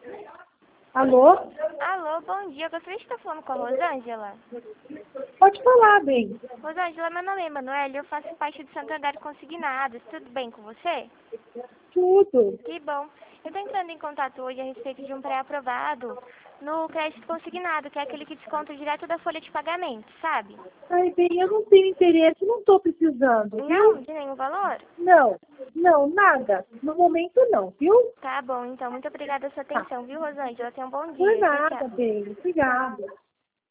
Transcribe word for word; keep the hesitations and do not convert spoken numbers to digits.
Alô? Alô, bom dia. Eu gostaria de estar falando com a Rosângela. Pode falar, bem. Rosângela, meu nome é Emanuele, eu faço parte do Santander Consignados. Tudo bem com você? Tudo. Que bom. Eu estou entrando em contato hoje a respeito de um pré-aprovado no crédito consignado, que é aquele que desconta direto da folha de pagamento, sabe? Ai, bem, eu não tenho interesse, não estou precisando, Não, viu? de nenhum valor? Não, não, nada. No momento não, viu? Tá bom, então. Muito obrigada pela sua Tá. atenção, viu, Rosângela? Tenha um bom Por dia. Tchau, nada, tchau. bem. Obrigada.